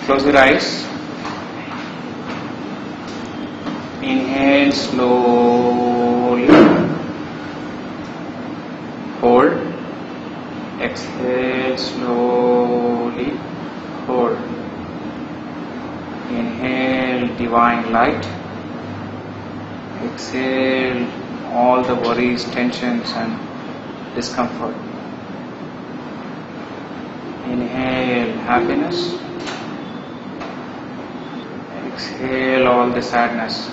Close your eyes. Inhale slowly. Hold. Exhale slowly. Hold. Inhale divine light. Exhale all the worries, tensions and discomfort. Inhale happiness. Exhale all the sadness.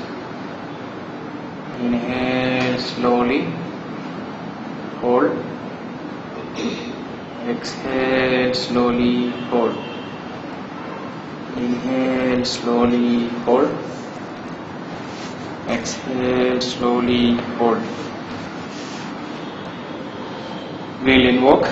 Inhale slowly. Hold. Exhale slowly. Hold. Inhale slowly. Hold. Exhale slowly. Hold. We'll invoke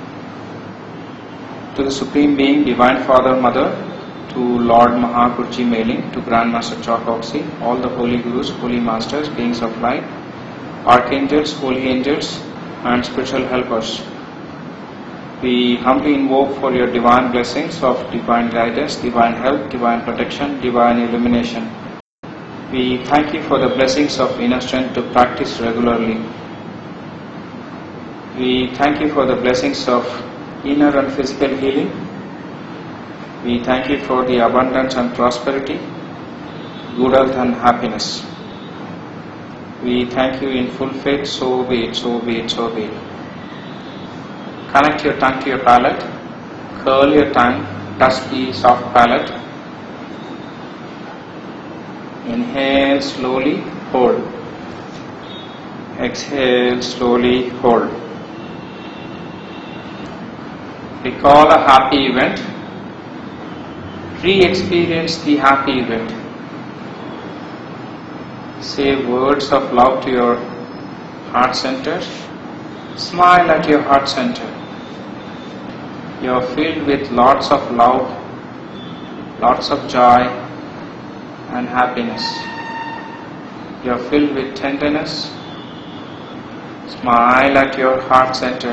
to the Supreme Being, Divine Father, Mother, to Lord Mahagurji Mailing, to Grandmaster Chokoxy, all the Holy Gurus, Holy Masters, Beings of Light, Archangels, Holy Angels and Spiritual Helpers. We humbly invoke for your divine blessings of divine guidance, divine help, divine protection, divine illumination. We thank you for the blessings of inner strength to practice regularly. We thank you for the blessings of inner and physical healing. We thank you for the abundance and prosperity, good health and happiness. We thank you in full faith, so be it, so be it, so be it. Connect your tongue to your palate, curl your tongue, touch the soft palate. Inhale slowly, hold. Exhale slowly, hold. Recall a happy event. Re-experience the happy event. Say words of love to your heart center. Smile at your heart center. You are filled with lots of love, lots of joy and happiness. You are filled with tenderness. Smile at your heart center.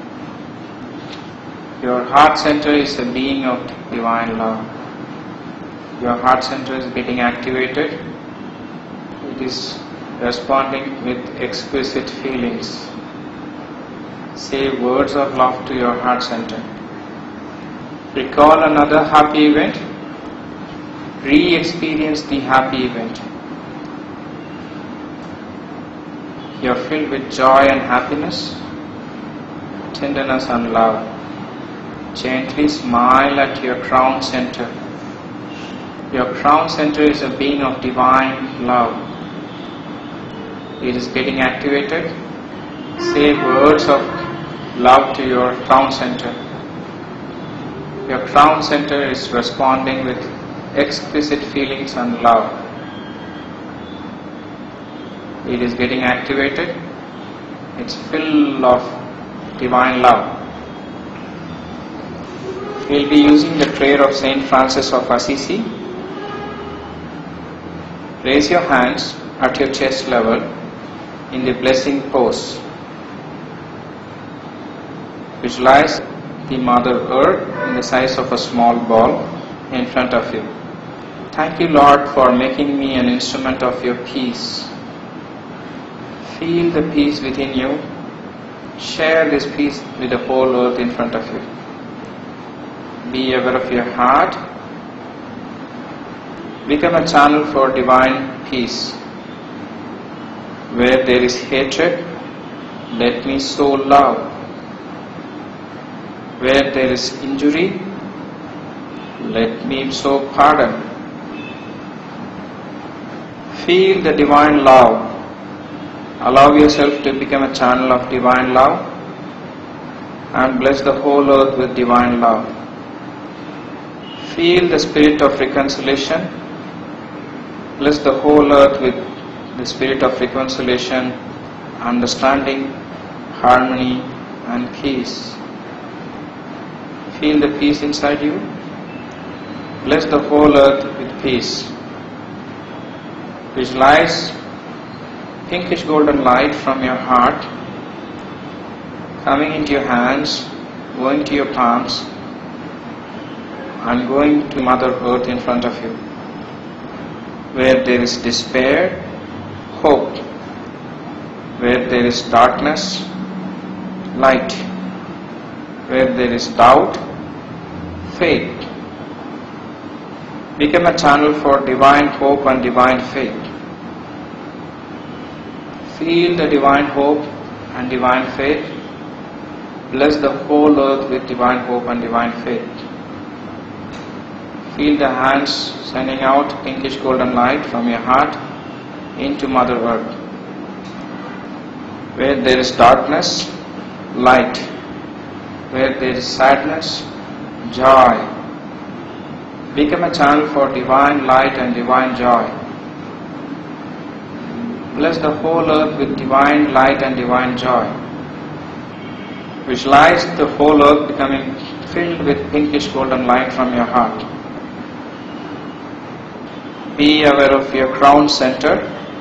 Your heart center is a being of divine love. Your heart center is getting activated. It is responding with exquisite feelings. Say words of love to your heart center. Recall another happy event. Re-experience the happy event. You are filled with joy and happiness, tenderness and love. Gently smile at your crown center. Your crown center is a being of divine love. It is getting activated. Say words of love to your crown center. Your crown center is responding with exquisite feelings and love. It is getting activated. It's full of divine love. We'll be using the prayer of Saint Francis of Assisi. Raise your hands at your chest level in the blessing pose. Visualize the Mother Earth in the size of a small ball in front of you. Thank you, Lord, for making me an instrument of your peace. Feel the peace within you. Share this peace with the whole earth in front of you. Be aware of your heart. Become a channel for divine peace. Where there is hatred, let me sow love. Where there is injury, let me sow pardon. Feel the divine love. Allow yourself to become a channel of divine love and bless the whole earth with divine love. Feel the spirit of reconciliation. Bless the whole earth with the spirit of reconciliation, understanding, harmony and peace. Feel the peace inside you. Bless the whole earth with peace. Visualize pinkish golden light from your heart coming into your hands, going to your palms, and going to Mother Earth in front of you. Where there is despair, hope. Where there is darkness, light. Where there is doubt, faith. Become a channel for divine hope and divine faith. Feel the divine hope and divine faith. Bless the whole earth with divine hope and divine faith. Feel the hands sending out pinkish golden light from your heart into Mother Earth. Where there is darkness, light. Where there is sadness, joy. Become a channel for divine light and divine joy. Bless the whole earth with divine light and divine joy. Visualize the whole earth becoming filled with pinkish golden light from your heart. Be aware of your crown center.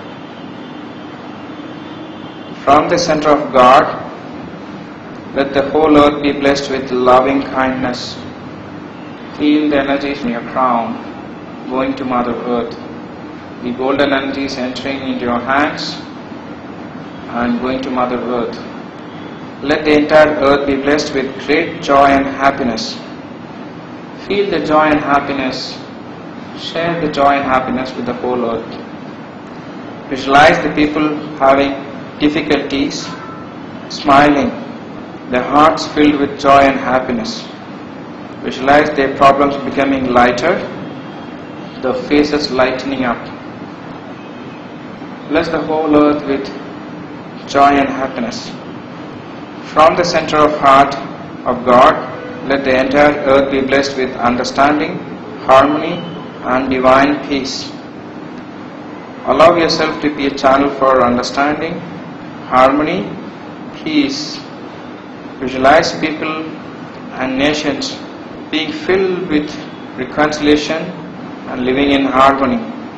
From the center of God, let the whole earth be blessed with loving kindness. Feel the energies in your crown going to Mother Earth. The golden energies entering into your hands and going to Mother Earth. Let the entire earth be blessed with great joy and happiness. Feel the joy and happiness. Share the joy and happiness with the whole earth. Visualize the people having difficulties, smiling, their hearts filled with joy and happiness. Visualize their problems becoming lighter, the faces lightening up. Bless the whole earth with joy and happiness. From the center of heart of God, let the entire earth be blessed with understanding, harmony, and divine peace. Allow yourself to be a channel for understanding, harmony, peace. Visualize people and nations being filled with reconciliation and living in harmony.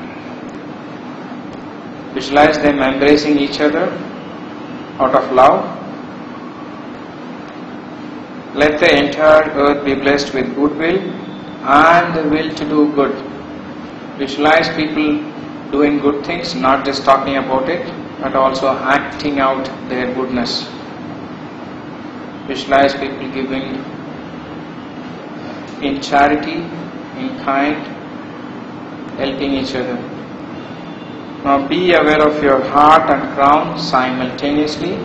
Visualize them embracing each other out of love. Let the entire earth be blessed with goodwill and the will to do good. Visualize people doing good things, not just talking about it, but also acting out their goodness. Visualize people giving in charity, in kind, helping each other. Now be aware of your heart and crown simultaneously.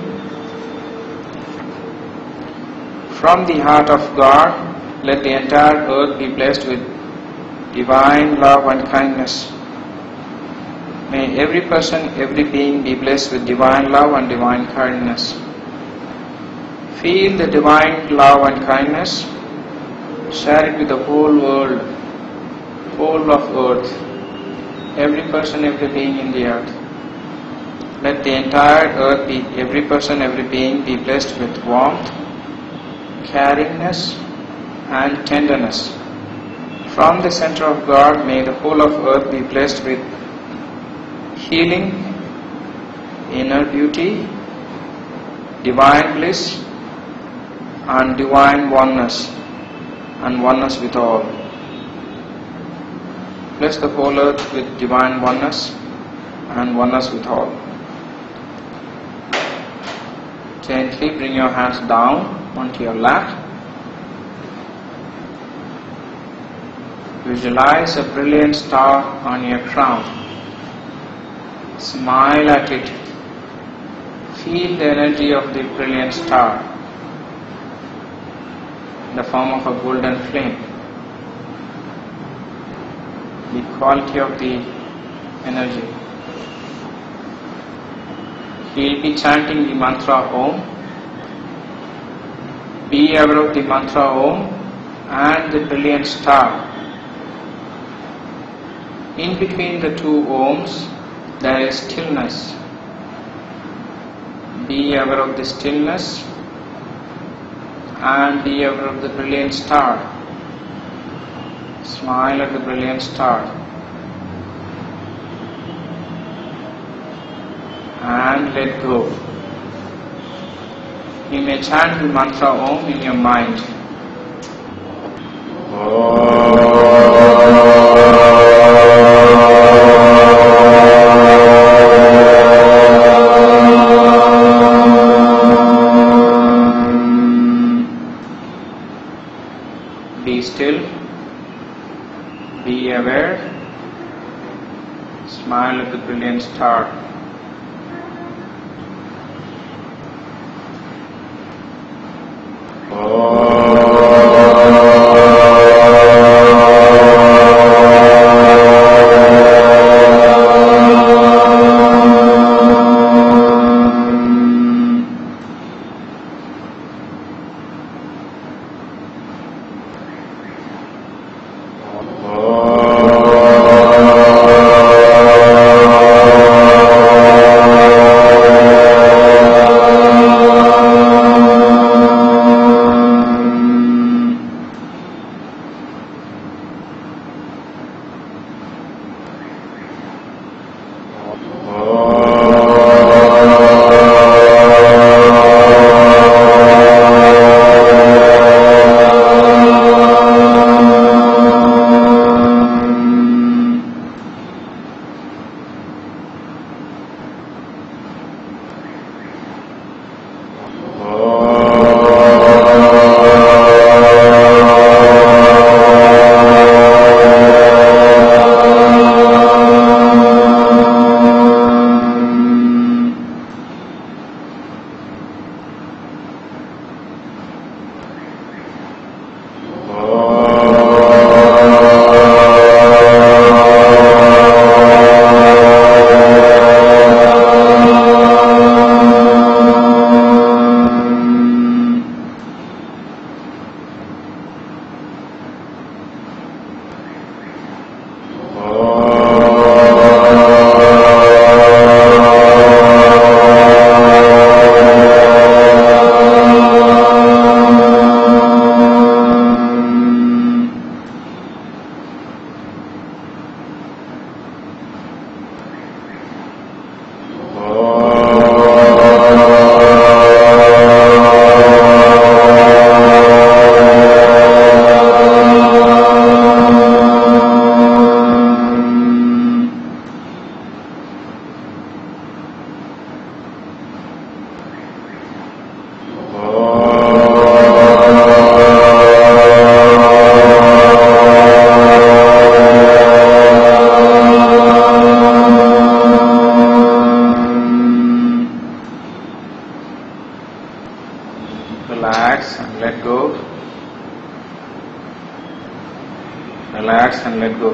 From the heart of God, let the entire earth be blessed with divine love and kindness. May every person, every being be blessed with divine love and divine kindness. Feel the divine love and kindness. Share it with the whole world, whole of earth, every person, every being in the earth. Let the entire earth be, every person, every being be blessed with warmth, caringness, and tenderness. From the center of God, may the whole of earth be blessed with healing, inner beauty, divine bliss, and divine oneness, and oneness with all. Bless the whole earth with divine oneness and oneness with all. Gently bring your hands down onto your lap. Visualize a brilliant star on your crown. Smile at it. Feel the energy of the brilliant star in the form of a golden flame. The quality of the energy. We will be chanting the mantra Om. Be aware of the mantra Om and the brilliant star. In between the two Oms, there is stillness. Be aware of the stillness and be aware of the brilliant star. Smile at the brilliant star and let go. You may chant the mantra Om in your mind. Be still, be aware, smile at the brilliant star. Relax and let go. Relax and let go.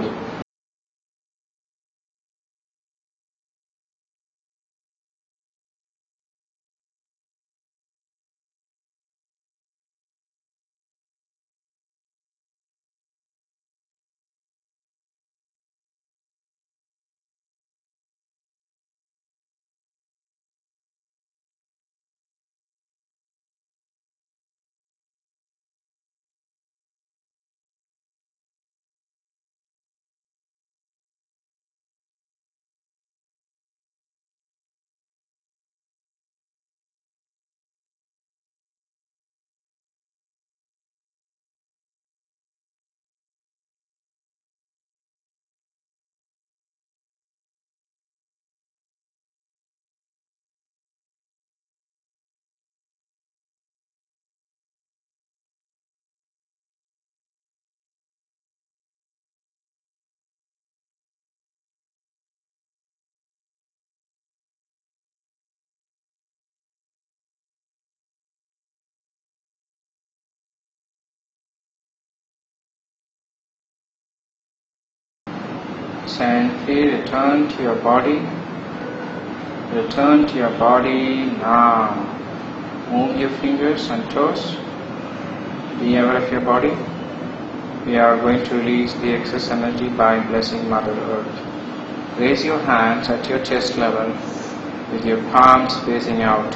Gently return to your body. Return to your body now. Move your fingers and toes. Be aware of your body. We are going to release the excess energy by blessing Mother Earth. Raise your hands at your chest level with your palms facing out.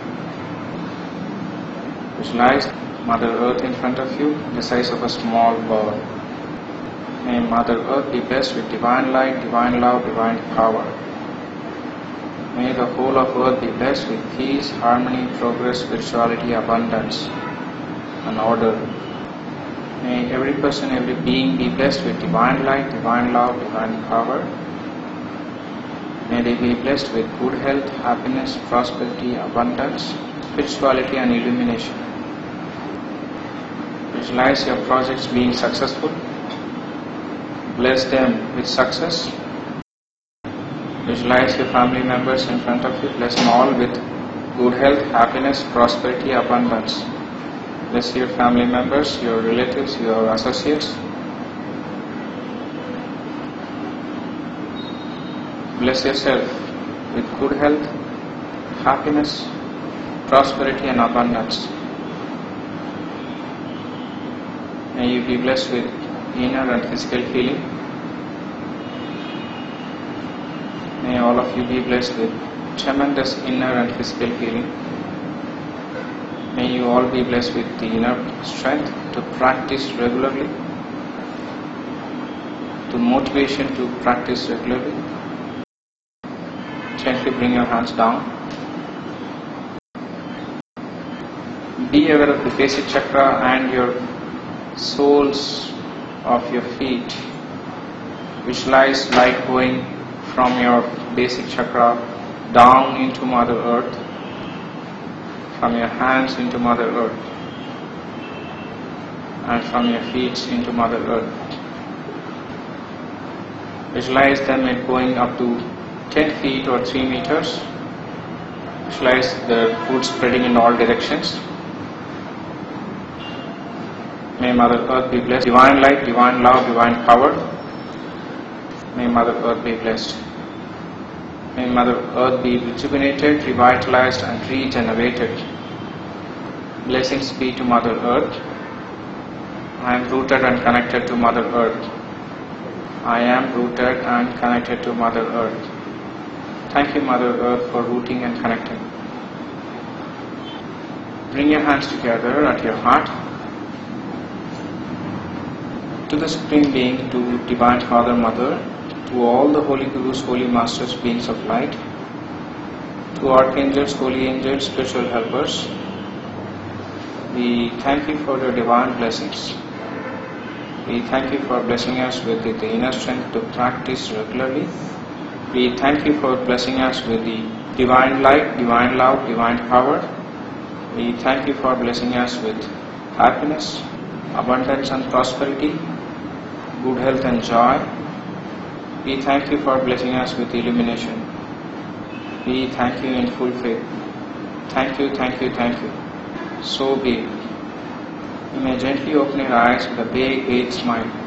Visualize Mother Earth in front of you, the size of a small ball. May Mother Earth be blessed with divine light, divine love, divine power. May the whole of Earth be blessed with peace, harmony, progress, spirituality, abundance, and order. May every person, every being be blessed with divine light, divine love, divine power. May they be blessed with good health, happiness, prosperity, abundance, spirituality and illumination. Visualize your projects being successful. Bless them with success. Visualize your family members in front of you. Bless them all with good health, happiness, prosperity, abundance. Bless your family members, your relatives, your associates. Bless yourself with good health, happiness, prosperity and abundance. May you be blessed with inner and physical healing. May all of you be blessed with tremendous inner and physical healing. May you all be blessed with the inner strength to practice regularly, to motivation to practice regularly. Gently bring your hands down. Be aware of the basic chakra and your soles of your feet. Visualize light going from your basic chakra down into Mother Earth, from your hands into Mother Earth, and from your feet into Mother Earth. Visualize them going up to 10 feet or 3 meters. Visualize the food spreading in all directions. May Mother Earth be blessed. Divine light, divine love, divine power. May Mother Earth be blessed. May Mother Earth be rejuvenated, revitalized and regenerated. Blessings be to Mother Earth. I am rooted and connected to Mother Earth. I am rooted and connected to Mother Earth. Thank you, Mother Earth, for rooting and connecting. Bring your hands together at your heart. To the Supreme Being, to Divine Father, Mother, to all the Holy Gurus, Holy Masters, beings of light, to Archangels, Holy Angels, spiritual helpers, we thank you for your divine blessings. We thank you for blessing us with the inner strength to practice regularly. We thank you for blessing us with the divine light, divine love, divine power. We thank you for blessing us with happiness, abundance and prosperity, good health and joy. We thank you for blessing us with illumination. We thank you in full faith. Thank you, thank you, thank you. So be it. You may gently open your eyes with a big smile.